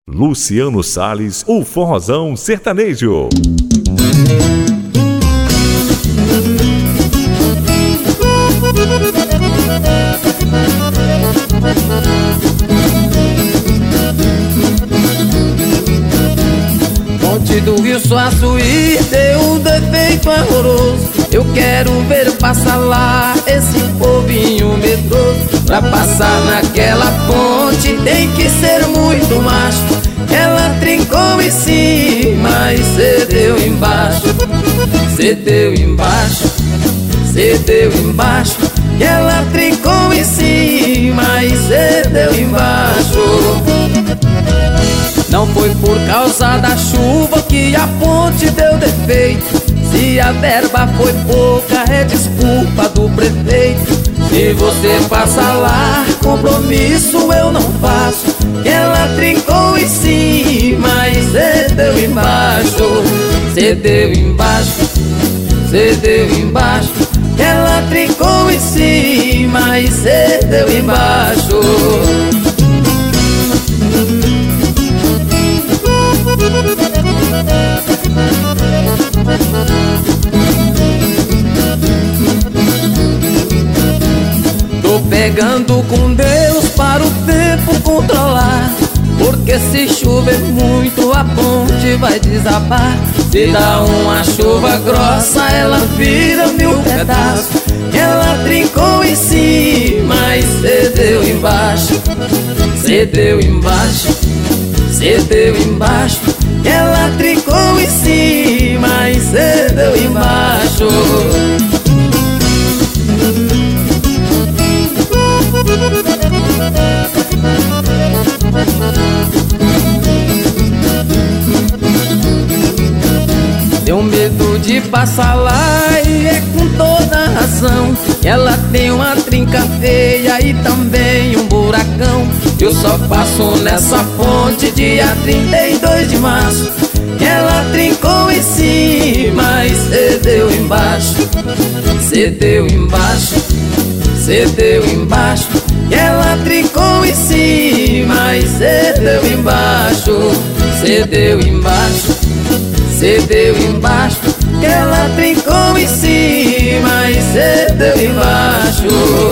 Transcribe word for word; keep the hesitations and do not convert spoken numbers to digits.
Luciano Salles, o forrozão sertanejo. Ponte do Rio Suaçuí deu um defeito horroroso. Eu quero ver passar lá esse povinho medroso. Pra passar naquela ponte tem que ser muito macho. Ela trincou em cima e cedeu embaixo. Cedeu embaixo, cedeu embaixo. Ela trincou em cima e cedeu embaixo. Não foi por causa da chuva que a ponte deu defeito. Se a verba foi pouca é desculpa do prefeito. Se você passa lá, compromisso eu não faço. Ela trincou em cima e cedeu embaixo. Cedeu embaixo, cedeu embaixo. Ela trincou em cima e cedeu embaixo. Tô pegando com Deus para o tempo controlar, porque se chover muito a ponte vai desabar. Se dá uma chuva grossa ela vira mil pedaços. Ela trincou em cima e cedeu embaixo. Cedeu embaixo, cedeu embaixo. Ela trincou em cima e cedeu embaixo. Tenho medo de passar lá e é com toda razão. Ela tem uma trinca feia e também um buracão. Eu só passo nessa ponte dia trinta e dois de março. Ela trincou em cima e cedeu embaixo. Cedeu embaixo, cedeu embaixo. Ela trincou em cima e cedeu embaixo. Cedeu embaixo, cedeu embaixo. Ela trincou em cima e cedeu embaixo.